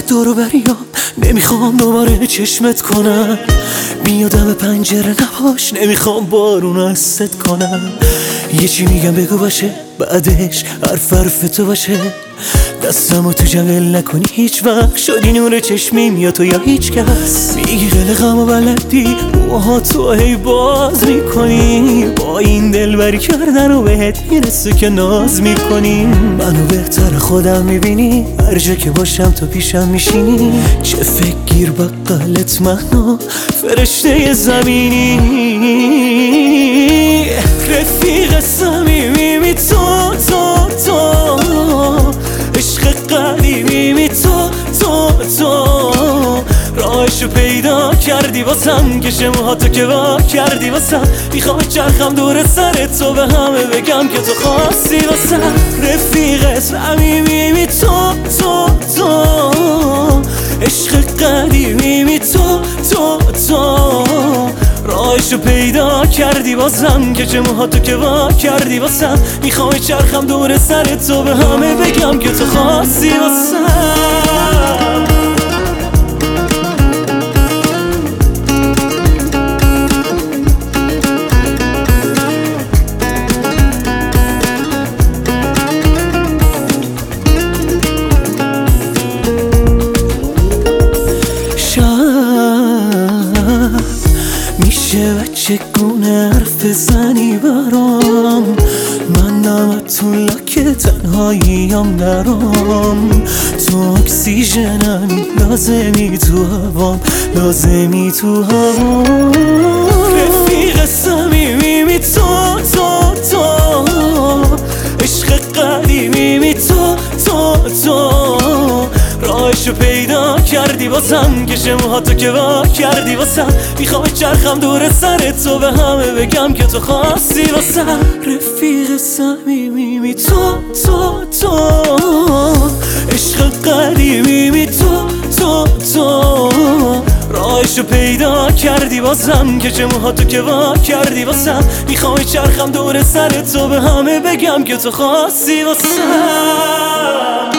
دورو بریام نمیخوام دوباره چشمت کنم، میادم پنجره نباش نمیخوام بارون از ست کنم. یه چی میگم بگو باشه بعدش حرف تو باشه، دستمو تو جمل نکنی هیچ وقت، شدی نور چشمیم یا تو یا هیچ کس. میگی قلقم و بلدی موها تو هی باز میکنی، با این دلبری کردن و بهت میرسه که ناز میکنی. منو بهتر خودم میبینی هر جا که باشم تو پیشم میشینی، چه فکر بقلت منو فرشته زمینی. رفیق صمیمی تو عشق قدیمی تو راهشو پیدا کردی واسم، که موهاتو که وا کردی واسم. میخوام چرخم دور سر تو به همه بگم که تو خواستی واسم. رفیق صمیمی تو عشق قدیمی تو راهشو پیدا کردی واسم، که موهاتو که وا کردی واسم. میخوام چرخم دور سر تو به همه بگم که تو خواستی واسم. میشه بچه گونه حرف زنی برام، من نمتون لکه تنهاییم درام. تو اکسیژنمی لازمی تو هوام، لازمی تو هوام. رفیق صمیمی تو عشق قدیمی تو راهشو پیدا کردی واسم، که موهاتو که وا کردی واسم. میخوام چرخم دور سر تو به همه بگم که تو خواستی واسم. رفیق صمیمی تو عشق قدیمی تو راهشو پیدا کردی واسم، که موهاتو که وا کردی واسم. میخوام چرخم دور سر تو به همه بگم که تو خواستی واسم.